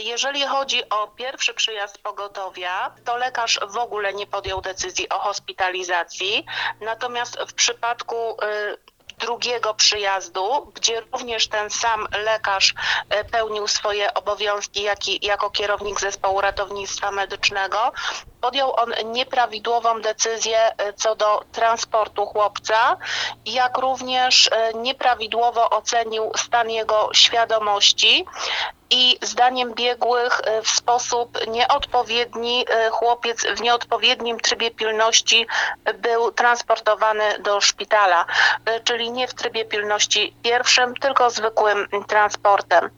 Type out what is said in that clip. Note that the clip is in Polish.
Jeżeli chodzi o pierwszy przyjazd pogotowia, to lekarz w ogóle nie podjął decyzji o hospitalizacji, natomiast w przypadku drugiego przyjazdu, gdzie również ten sam lekarz pełnił swoje obowiązki jako kierownik zespołu ratownictwa medycznego, podjął on nieprawidłową decyzję co do transportu chłopca, jak również nieprawidłowo ocenił stan jego świadomości i zdaniem biegłych w sposób nieodpowiedni chłopiec w nieodpowiednim trybie pilności był transportowany do szpitala, czyli nie w trybie pilności pierwszym, tylko zwykłym transportem.